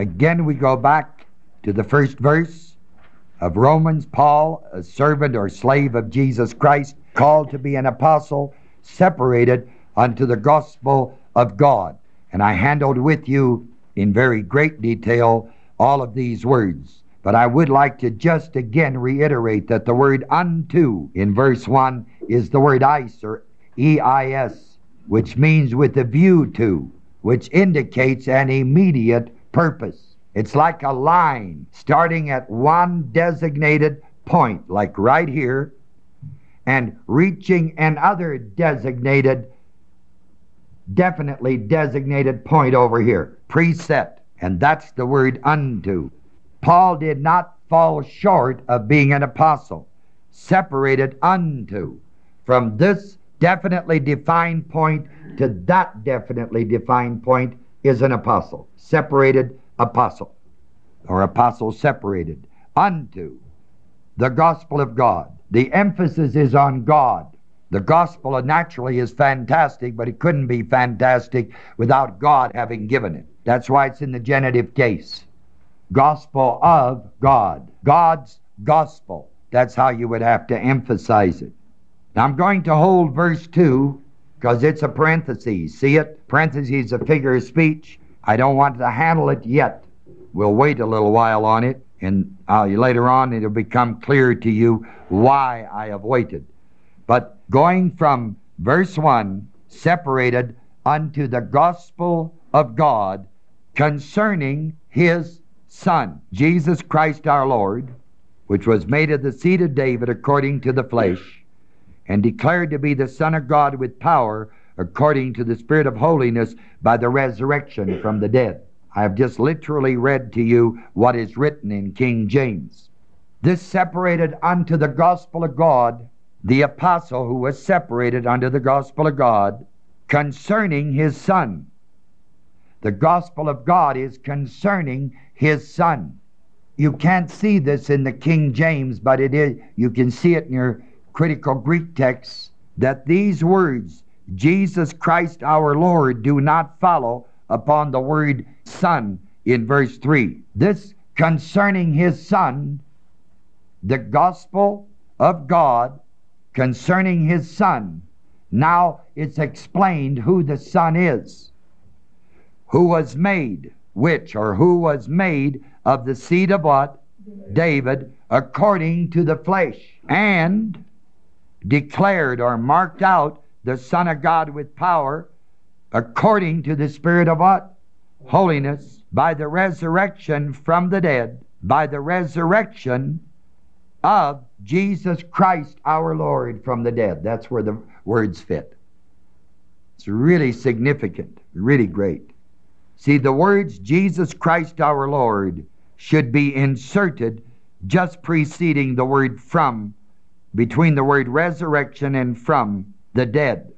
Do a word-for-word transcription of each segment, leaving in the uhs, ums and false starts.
Again, we go back to the first verse of Romans. Paul, a servant or slave of Jesus Christ, called to be an apostle, separated unto the gospel of God. And I handled with you in very great detail all of these words. But I would like to just again reiterate that the word unto in verse one is the word eis, or E I S, which means with a view to, which indicates an immediate purpose. It's like a line starting at one designated point, like right here, and reaching another designated, definitely designated point over here, preset. And that's the word unto. Paul did not fall short of being an apostle, separated unto. From this definitely defined point to that definitely defined point is an apostle, separated apostle, or apostle separated unto the gospel of God. The emphasis is on God. The gospel naturally is fantastic, but it couldn't be fantastic without God having given it. That's why it's in the genitive case. Gospel of God. God's gospel. That's how you would have to emphasize it. Now I'm going to hold verse two because it's a parenthesis. See it? Parenthesis is a figure of speech. I don't want to handle it yet. We'll wait a little while on it, and uh, later on it'll become clear to you why I have waited. But going from verse one, separated unto the gospel of God concerning his Son, Jesus Christ our Lord, which was made of the seed of David according to the flesh, and declared to be the Son of God with power according to the Spirit of holiness by the resurrection from the dead. I have just literally read to you what is written in King James. This separated unto the gospel of God, the apostle who was separated unto the gospel of God concerning his Son. The gospel of God is concerning his Son. You can't see this in the King James, but it is. You can see it in your critical Greek texts, that these words, Jesus Christ our Lord, do not follow upon the word Son in verse three. This concerning his Son, the gospel of God concerning his Son. Now it's explained who the Son is. Who was made, which or who was made of the seed of what? David, according to the flesh, and declared or marked out the Son of God with power, according to the Spirit of what? Holiness, by the resurrection from the dead, by the resurrection of Jesus Christ our Lord from the dead. That's where the words fit. It's really significant, really great. See, the words Jesus Christ our Lord should be inserted just preceding the word from, between the word resurrection and from the dead,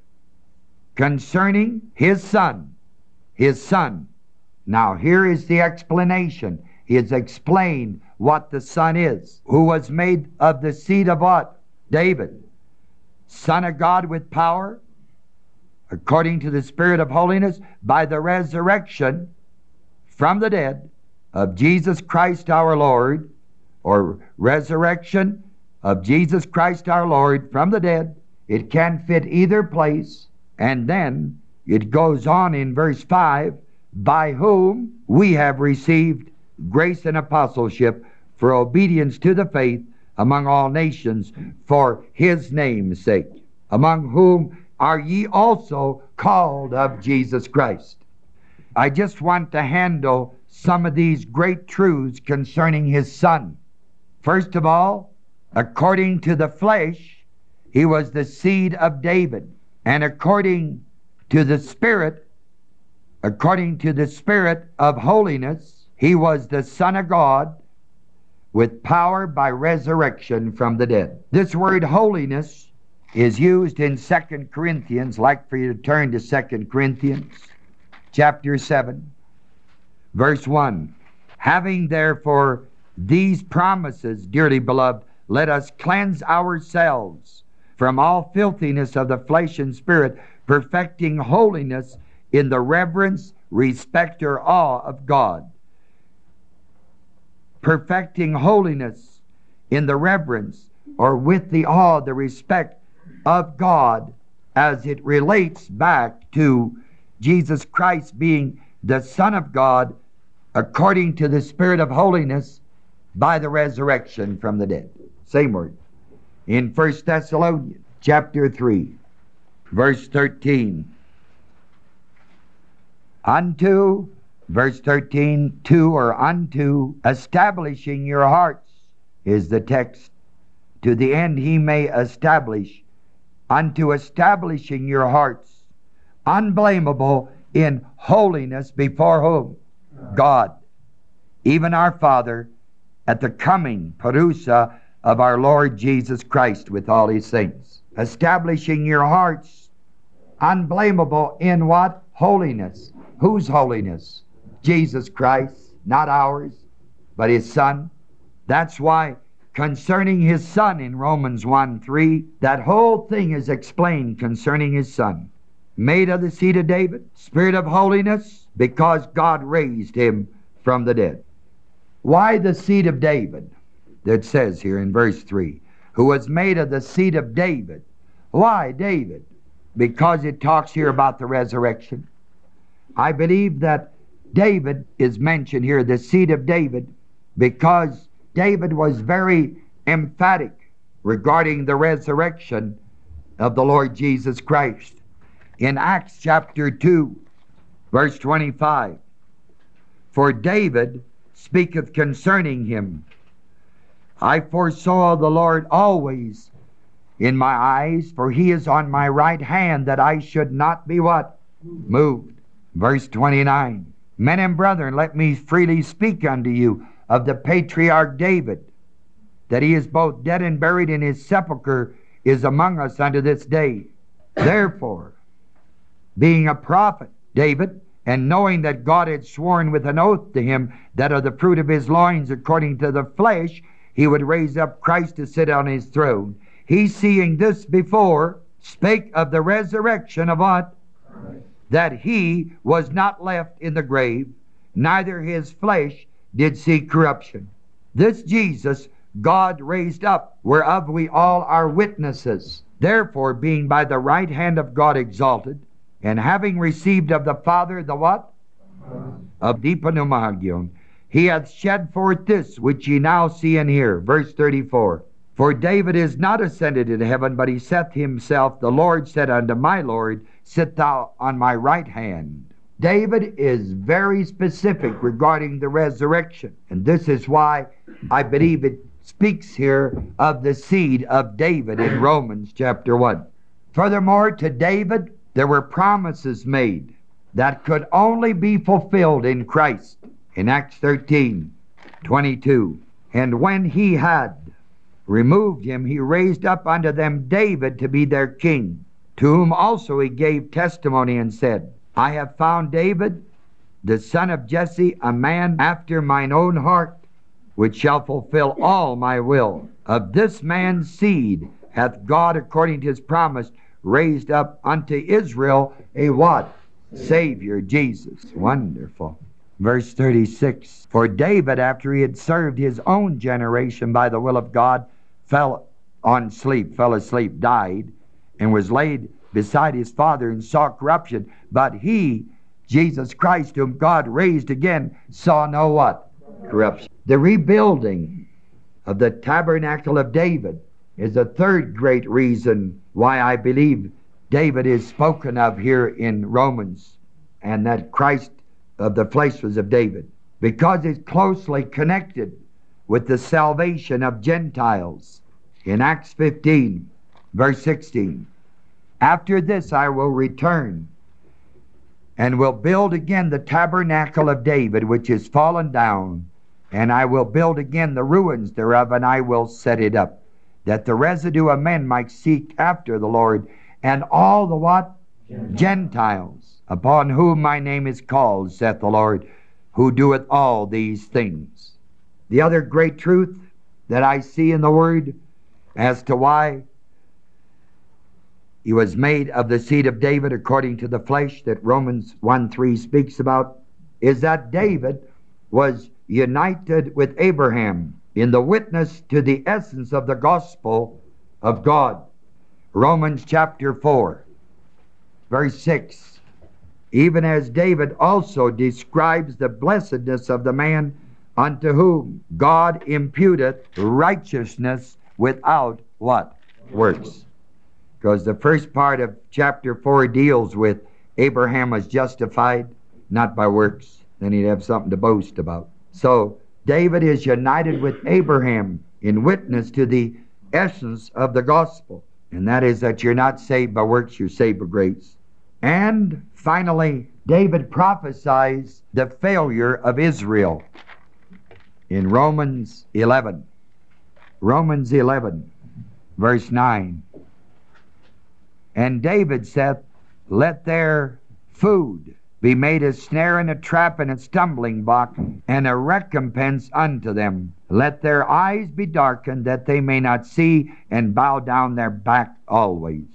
concerning his Son, his Son. Now here is the explanation. He has explained what the Son is, who was made of the seed of what? David, Son of God with power, according to the Spirit of holiness, by the resurrection from the dead of Jesus Christ our Lord, or resurrection of Jesus Christ our Lord from the dead. It can fit either place. And then it goes on in verse five, by whom we have received grace and apostleship for obedience to the faith among all nations for his name's sake, among whom are ye also called of Jesus Christ. I just want to handle some of these great truths concerning his Son. First of all, according to the flesh, he was the seed of David. And according to the Spirit, according to the Spirit of holiness, he was the Son of God with power by resurrection from the dead. This word holiness is used in Second Corinthians. I'd like for you to turn to Second Corinthians chapter seven, verse one. Having therefore these promises, dearly beloved, let us cleanse ourselves from all filthiness of the flesh and spirit, perfecting holiness in the reverence, respect, or awe of God. perfecting holiness in the reverence or with the awe, the respect of God as it relates back to Jesus Christ being the Son of God according to the Spirit of holiness by the resurrection from the dead. Same word. In First Thessalonians chapter three, verse thirteen. Unto, verse thirteen, to or unto establishing your hearts is the text. To the end he may establish, unto establishing your hearts, unblameable in holiness before whom? God, even our Father, at the coming, parousia, of our Lord Jesus Christ with all his saints. Establishing your hearts unblameable in what? Holiness. Whose holiness? Jesus Christ, not ours, but his Son. That's why concerning his Son in Romans one three, that whole thing is explained concerning his Son. Made of the seed of David, spirit of holiness, because God raised him from the dead. Why the seed of David? That says here in verse three, who was made of the seed of David. Why David? Because it talks here about the resurrection. I believe that David is mentioned here, the seed of David, because David was very emphatic regarding the resurrection of the Lord Jesus Christ. In Acts chapter two, verse twenty-five, for David speaketh concerning him, I foresaw the Lord always in my eyes, for he is on my right hand, that I should not be what? Moved. Verse twenty-nine, men and brethren, let me freely speak unto you of the patriarch David, that he is both dead and buried, and his sepulchre is among us unto this day. Therefore, being a prophet, David, and knowing that God had sworn with an oath to him that of the fruit of his loins according to the flesh he would raise up Christ to sit on his throne, he, seeing this before, spake of the resurrection of what? Christ. That he was not left in the grave, neither his flesh did see corruption. This Jesus God raised up, whereof we all are witnesses. Therefore, being by the right hand of God exalted, and having received of the Father the what? Of Dipanumahagion, he hath shed forth this which ye now see and hear. Verse thirty-four. For David is not ascended into heaven, but he saith himself, the Lord said unto my Lord, sit thou on my right hand. David is very specific regarding the resurrection. And this is why I believe it speaks here of the seed of David in Romans chapter one. Furthermore, to David there were promises made that could only be fulfilled in Christ. In Acts thirteen twenty-two, and when he had removed him, he raised up unto them David to be their king, to whom also he gave testimony and said, I have found David, the son of Jesse, a man after mine own heart, which shall fulfill all my will. Of this man's seed hath God, according to his promise, raised up unto Israel a what? Savior, Jesus. Wonderful. Verse thirty-six, for David, after he had served his own generation by the will of God, fell on sleep, fell asleep, died, and was laid beside his father and saw corruption. But he, Jesus Christ, whom God raised again, saw no what? Corruption. The rebuilding of the tabernacle of David is the third great reason why I believe David is spoken of here in Romans, and that Christ of the flesh was of David, because it's closely connected with the salvation of Gentiles. In Acts fifteen, verse sixteen, after this I will return and will build again the tabernacle of David, which is fallen down, and I will build again the ruins thereof, and I will set it up, that the residue of men might seek after the Lord, and all the what? Gentiles. Gentiles, upon whom my name is called, saith the Lord, who doeth all these things. The other great truth that I see in the Word as to why he was made of the seed of David according to the flesh, that Romans one three speaks about, is that David was united with Abraham in the witness to the essence of the gospel of God. Romans chapter four, verse six. Even as David also describes the blessedness of the man unto whom God imputeth righteousness without what? Works. Because the first part of chapter four deals with Abraham was justified not by works. Then he'd have something to boast about. So David is united with Abraham in witness to the essence of the gospel. And that is that you're not saved by works, you're saved by grace. And finally, David prophesies the failure of Israel in Romans eleven. Romans eleven, verse nine. And David saith, let their food be made a snare and a trap and a stumbling block and a recompense unto them. Let their eyes be darkened that they may not see, and bow down their back always.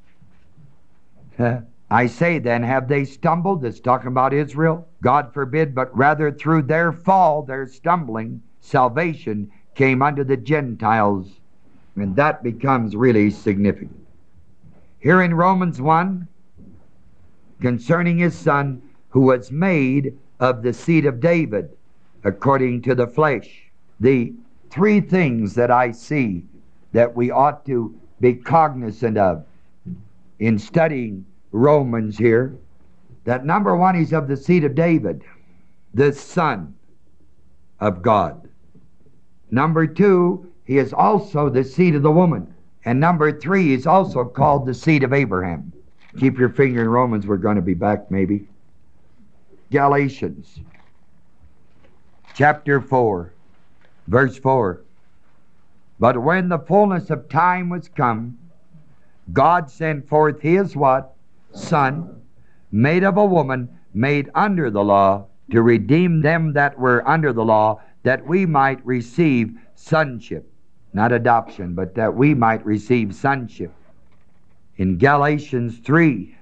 I say then, have they stumbled? That's talking about Israel. God forbid, but rather through their fall, their stumbling, salvation came unto the Gentiles. And that becomes really significant. Here in Romans one, concerning his son, who was made of the seed of David, according to the flesh. The three things that I see that we ought to be cognizant of in studying Romans here, that number one, he's of the seed of David, the Son of God. Number two, he is also the seed of the woman. And number three, he's also called the seed of Abraham. Keep your finger in Romans, we're going to be back maybe. Galatians chapter four, verse four. But when the fullness of time was come, God sent forth his what? Son, made of a woman, made under the law, to redeem them that were under the law, that we might receive sonship. Not adoption, but that we might receive sonship. In Galatians three,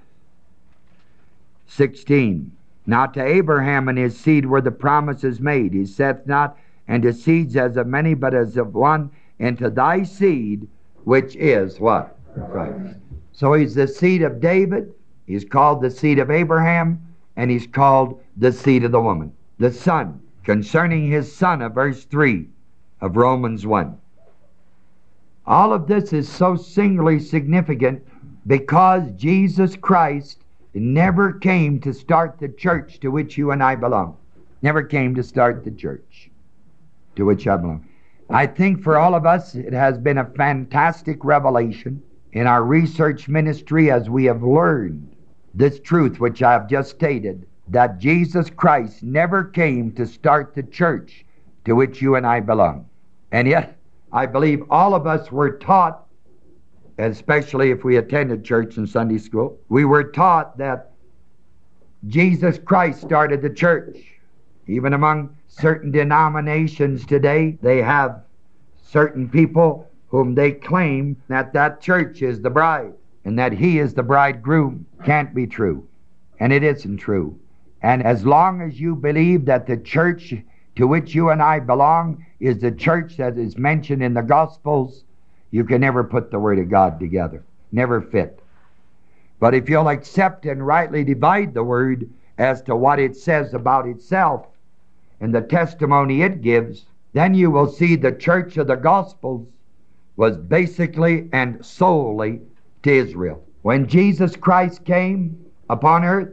sixteen. Now to Abraham and his seed were the promises made. He saith not, and to seeds as of many, but as of one, and to thy seed, which is what? Christ. So he's the seed of David, he's called the seed of Abraham, and he's called the seed of the woman. The Son, concerning his Son of verse three of Romans one. All of this is so singularly significant because Jesus Christ never came to start the church to which you and I belong. Never came to start the church to which I belong. I think for all of us it has been a fantastic revelation in our research ministry as we have learned this truth which I have just stated, that Jesus Christ never came to start the church to which you and I belong. And yet, I believe all of us were taught, especially if we attended church and Sunday school, we were taught that Jesus Christ started the church. Even among certain denominations today, they have certain people whom they claim that that church is the bride and that he is the bridegroom. Can't be true. And it isn't true. And as long as you believe that the church to which you and I belong is the church that is mentioned in the Gospels, you can never put the Word of God together. Never fit. But if you'll accept and rightly divide the Word as to what it says about itself and the testimony it gives, then you will see the church of the Gospels was basically and solely to Israel. When Jesus Christ came upon earth,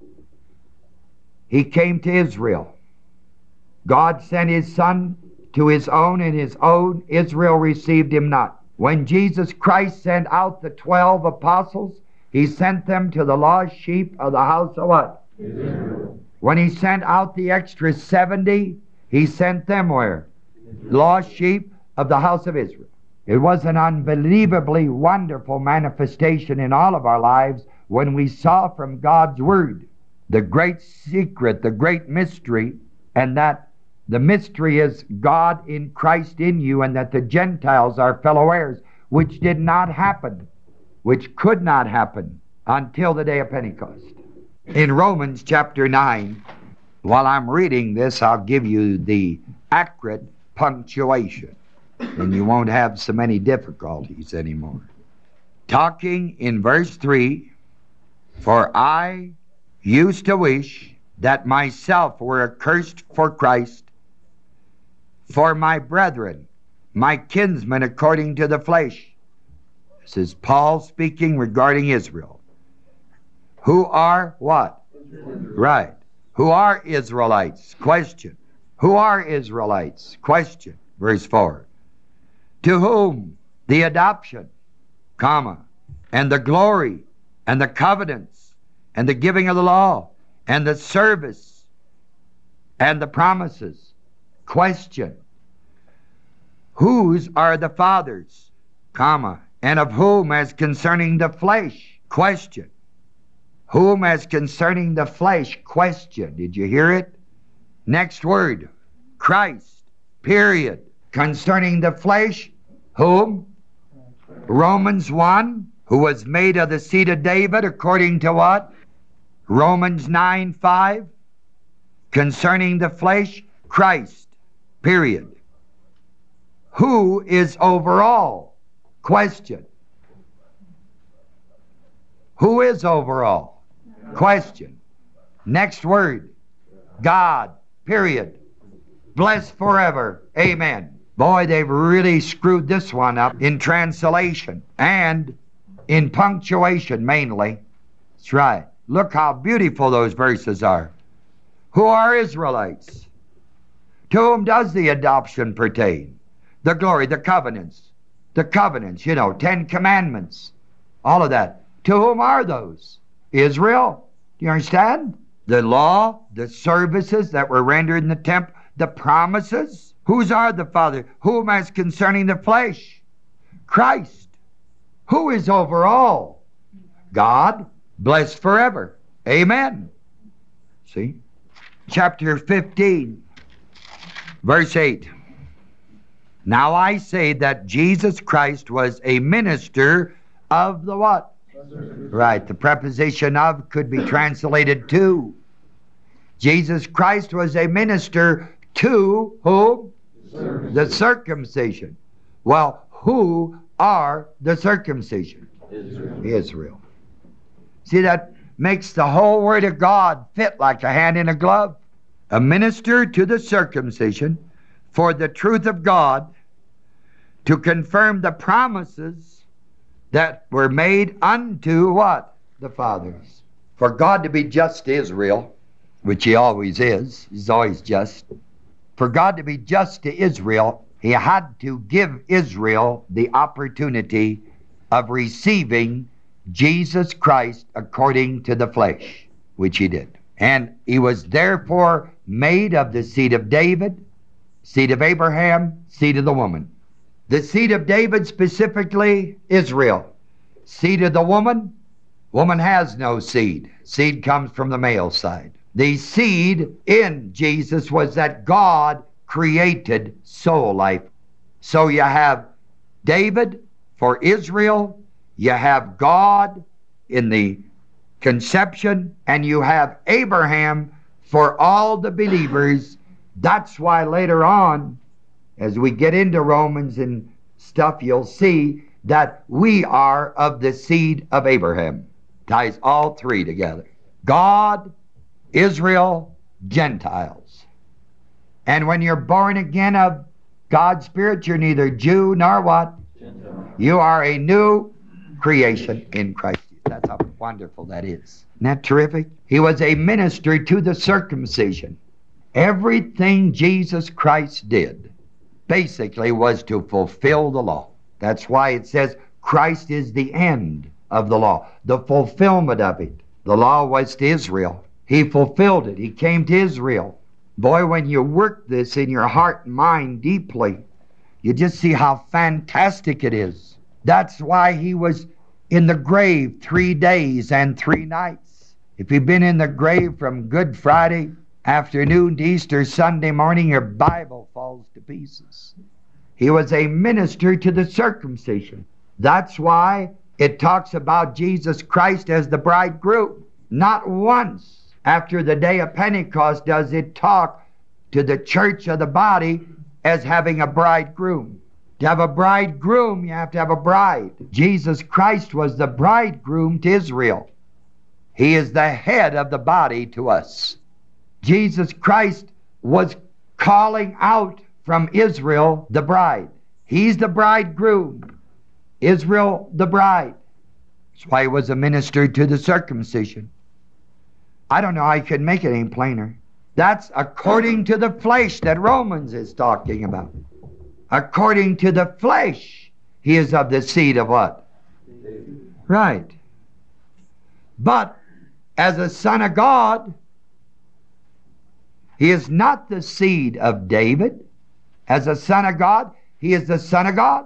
he came to Israel. God sent his Son to his own, and his own Israel received him not. When Jesus Christ sent out the twelve apostles, he sent them to the lost sheep of the house of what? Israel. When he sent out the extra seventy, he sent them where? Israel. Lost sheep of the house of Israel. It was an unbelievably wonderful manifestation in all of our lives when we saw from God's Word the great secret, the great mystery, and that the mystery is God in Christ in you, and that the Gentiles are fellow heirs, which did not happen, which could not happen until the day of Pentecost. In Romans chapter nine, While I'm reading this, I'll give you the accurate punctuation, and you won't have so many difficulties anymore. Talking in verse three, for I used to wish that myself were accursed for Christ, for my brethren, my kinsmen according to the flesh. This is Paul speaking regarding Israel. Who are what? Right. Who are Israelites? Question. Who are Israelites? Question. Verse four. To whom the adoption, comma, and the glory, and the covenants, and the giving of the law, and the service, and the promises. Question. Whose are the fathers, comma, and of whom as concerning the flesh? Question. Whom as concerning the flesh? Question. Did you hear it? Next word. Christ. Period. Concerning the flesh. Whom? Romans one. Who was made of the seed of David according to what? Romans nine five. Concerning the flesh. Christ. Period. Who is over all? Question. Who is over all? Question. Next word. God. Period. Blessed forever. Amen. Boy, they've really screwed this one up in translation and in punctuation mainly. That's right. Look how beautiful those verses are. Who are Israelites? To whom does the adoption pertain? The glory, the covenants. The covenants, you know, Ten Commandments. All of that. To whom are those? Israel. Do you understand? The law, the services that were rendered in the temple, the promises. Whose are the Father? Whom as concerning the flesh? Christ. Who is over all? God, blessed forever. Amen. See? Chapter fifteen, verse eight. Now I say that Jesus Christ was a minister of the what? Right, the preposition of could be translated to. Jesus Christ was a minister to whom? The circumcision. Well, who are the circumcision? Israel. Israel. See, that makes the whole Word of God fit like a hand in a glove. A minister to the circumcision for the truth of God, to confirm the promises that were made unto what? The fathers. For God to be just to Israel, which he always is, he's always just. For God to be just to Israel, he had to give Israel the opportunity of receiving Jesus Christ according to the flesh, which he did. And he was therefore made of the seed of David, seed of Abraham, seed of the woman. The seed of David, specifically Israel. Seed of the woman, woman has no seed. Seed comes from the male side. The seed in Jesus was that God created soul life. So you have David for Israel, you have God in the conception, and you have Abraham for all the believers. That's why later on, as we get into Romans and stuff, you'll see that we are of the seed of Abraham. Ties all three together. God, Israel, Gentiles. And when you're born again of God's Spirit, you're neither Jew nor what? Gentile. You are a new creation in Christ. That's how wonderful that is. Isn't that terrific? He was a minister to the circumcision. Everything Jesus Christ did basically was to fulfill the law. That's why it says Christ is the end of the law, the fulfillment of it. The law was to Israel. He fulfilled it. He came to Israel. Boy, when you work this in your heart and mind deeply, you just see how fantastic it is. That's why he was in the grave three days and three nights. If you've been in the grave from Good Friday afternoon to Easter Sunday morning, your Bible falls to pieces. He was a minister to the circumcision. That's why it talks about Jesus Christ as the bridegroom. Not once after the day of Pentecost does it talk to the church of the body as having a bridegroom. To have a bridegroom, you have to have a bride. Jesus Christ was the bridegroom to Israel. He is the head of the body to us. Jesus Christ was calling out from Israel the bride. He's the bridegroom. Israel the bride. That's why he was a minister to the circumcision. I don't know how I could make it any plainer. That's according to the flesh that Romans is talking about. According to the flesh, he is of the seed of what? Right. But as a son of God, he is not the seed of David. As a son of God, he is the Son of God.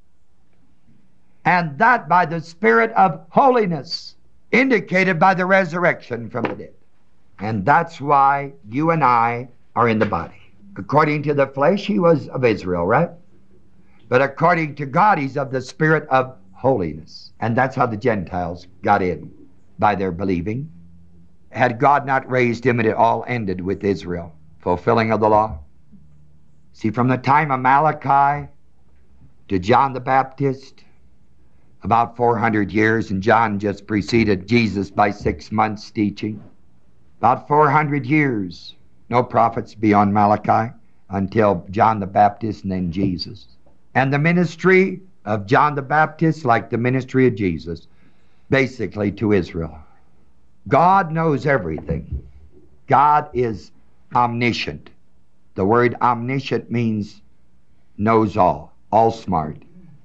And that by the Spirit of holiness, indicated by the resurrection from the dead. And that's why you and I are in the body. According to the flesh, he was of Israel, right? But according to God, he's of the Spirit of holiness. And that's how the Gentiles got in, by their believing. Had God not raised him, it all ended with Israel, fulfilling of the law. See, from the time of Malachi to John the Baptist, about four hundred years, and John just preceded Jesus by six months teaching. About four hundred years, no prophets beyond Malachi until John the Baptist and then Jesus. And the ministry of John the Baptist, like the ministry of Jesus, basically to Israel. God knows everything. God is omniscient. The word omniscient means knows all, all smart.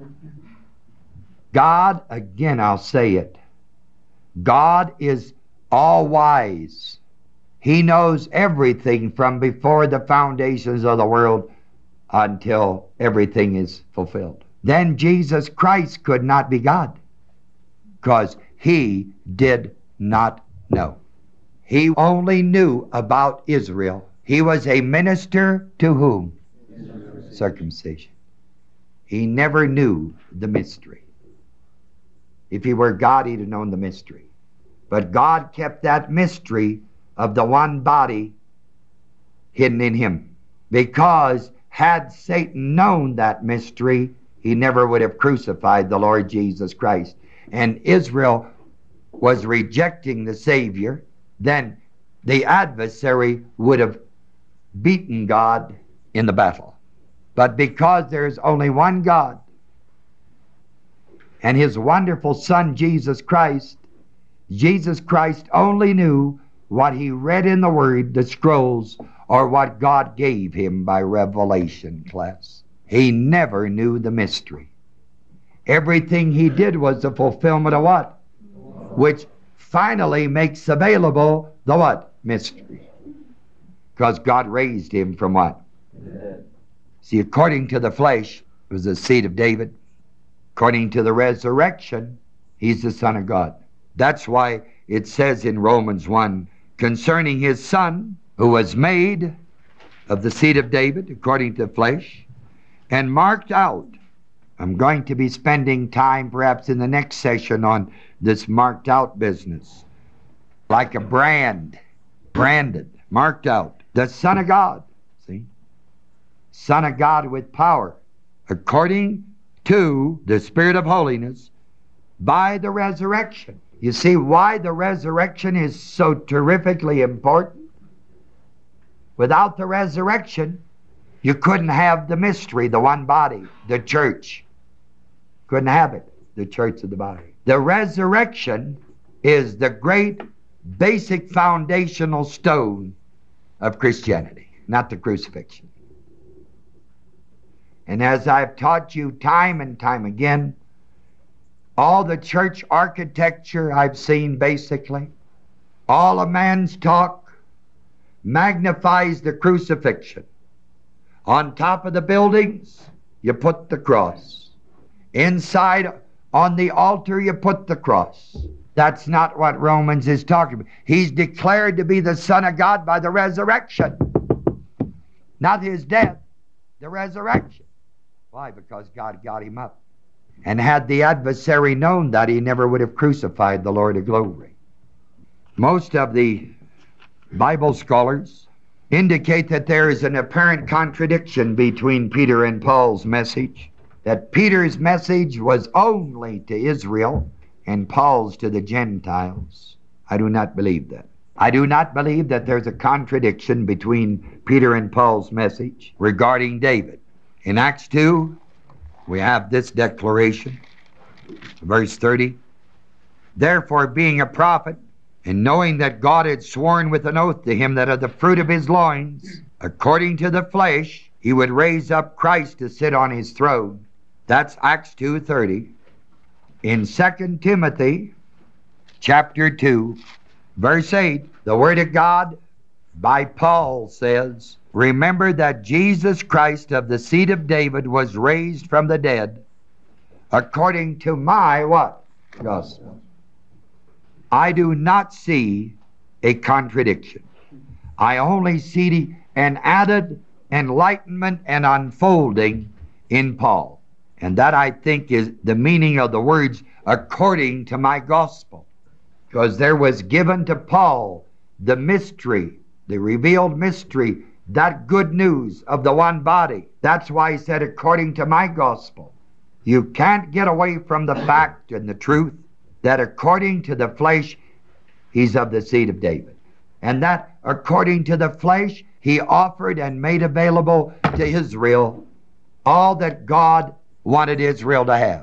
God, again I'll say it, God is all wise. He knows everything from before the foundations of the world until everything is fulfilled. Then Jesus Christ could not be God, because he did not know. He only knew about Israel. He was a minister to whom? Circumcision. Circumcision. He never knew the mystery. If he were God, he'd have known the mystery. But God kept that mystery of the one body hidden in him. Because had Satan known that mystery, he never would have crucified the Lord Jesus Christ. And Israel was rejecting the Savior, then the adversary would have beaten God in the battle. But because there's only one God, and his wonderful Son, Jesus Christ, Jesus Christ only knew what he read in the Word, the scrolls, or what God gave him by revelation, class. He never knew the mystery. Everything he did was the fulfillment of what? Which finally makes available the what? Mystery. Because God raised him from what? Dead. See, according to the flesh, it was the seed of David. According to the resurrection, he's the Son of God. That's why it says in Romans one, concerning his Son, who was made of the seed of David, according to the flesh, and marked out. I'm going to be spending time, perhaps in the next session, on this marked out business. Like a brand, branded, marked out. The Son of God, see? Son of God with power, according to the Spirit of holiness, by the resurrection. You see why the resurrection is so terrifically important? Without the resurrection, you couldn't have the mystery, the one body, the church. Couldn't have it, the church of the body. The resurrection is the great basic foundational stone of Christianity, not the crucifixion. And as I've taught you time and time again, all the church architecture I've seen basically, all a man's talk magnifies the crucifixion. On top of the buildings, you put the cross. Inside on the altar, you put the cross. That's not what Romans is talking about. He's declared to be the Son of God by the resurrection. Not his death, the resurrection. Why? Because God got him up. And had the adversary known that, he never would have crucified the Lord of glory. Most of the Bible scholars indicate that there is an apparent contradiction between Peter and Paul's message, that Peter's message was only to Israel and Paul's to the Gentiles. I do not believe that. I do not believe that there's a contradiction between Peter and Paul's message regarding David. In Acts two, we have this declaration, verse thirty. Therefore, being a prophet, and knowing that God had sworn with an oath to him that of the fruit of his loins, according to the flesh, he would raise up Christ to sit on his throne. That's Acts two thirty. In Second Timothy chapter two, verse eight, the Word of God by Paul says, remember that Jesus Christ of the seed of David was raised from the dead, according to my what? Gospel. I do not see a contradiction. I only see an added enlightenment and unfolding in Paul. And that, I think, is the meaning of the words, according to my gospel. Because there was given to Paul the mystery, the revealed mystery, that good news of the one body. That's why he said, according to my gospel. You can't get away from the fact and the truth that according to the flesh, he's of the seed of David. And that according to the flesh, he offered and made available to Israel all that God wanted Israel to have.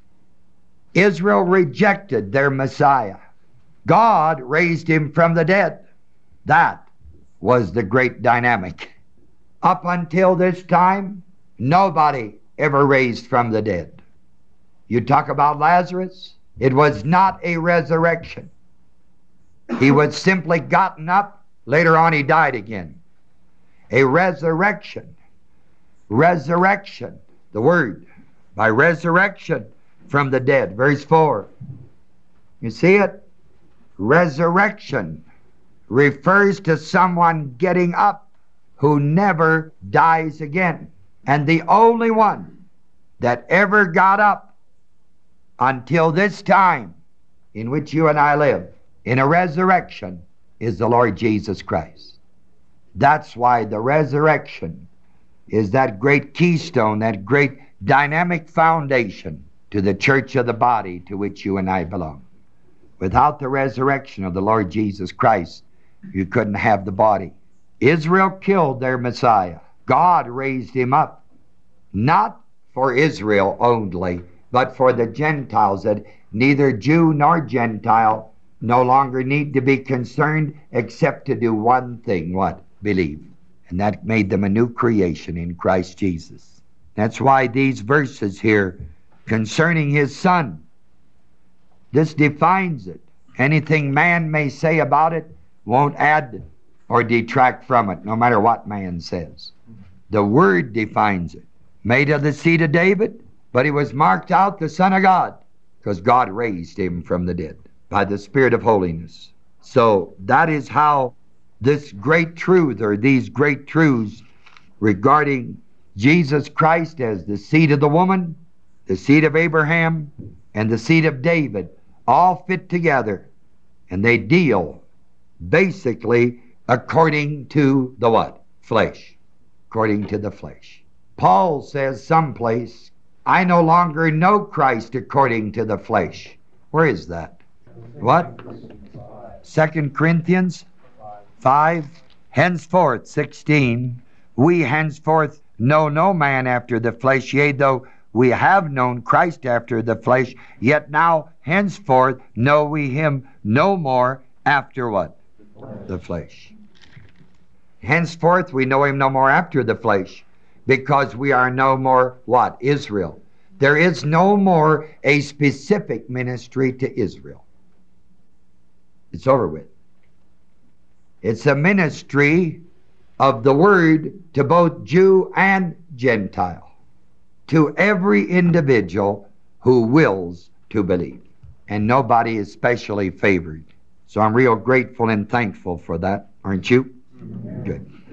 Israel rejected their Messiah. God raised him from the dead. That was the great dynamic. Up until this time, nobody ever raised from the dead. You talk about Lazarus, it was not a resurrection. He was simply gotten up. Later on, he died again. A resurrection. Resurrection. The word. By resurrection from the dead. Verse four. You see it? Resurrection refers to someone getting up who never dies again. And the only one that ever got up until this time in which you and I live, in a resurrection, is the Lord Jesus Christ. That's why the resurrection is that great keystone, that great dynamic foundation to the church of the body to which you and I belong. Without the resurrection of the Lord Jesus Christ, you couldn't have the body. Israel killed their Messiah. God raised him up, not for Israel only, but for the Gentiles, that neither Jew nor Gentile no longer need to be concerned except to do one thing. What? Believe. And that made them a new creation in Christ Jesus. That's why these verses here concerning his Son, this defines it. Anything man may say about it won't add or detract from it, no matter what man says. The Word defines it. Made of the seed of David, but he was marked out the Son of God, because God raised him from the dead by the Spirit of holiness. So that is how this great truth, or these great truths regarding Jesus Christ as the seed of the woman, the seed of Abraham, and the seed of David, all fit together, and they deal basically according to the what? Flesh. According to the flesh. Paul says someplace, I no longer know Christ according to the flesh. Where is that? What? Second Corinthians five. Henceforth, sixteen, we henceforth know no man after the flesh, yea, though we have known Christ after the flesh, yet now henceforth know we him no more after what? The flesh. Henceforth we know him no more after the flesh, because we are no more what? Israel. There is no more a specific ministry to Israel. It's over with. It's a ministry of the Word to both Jew and Gentile, to every individual who wills to believe. And nobody is specially favored. So I'm real grateful and thankful for that, aren't you? Good.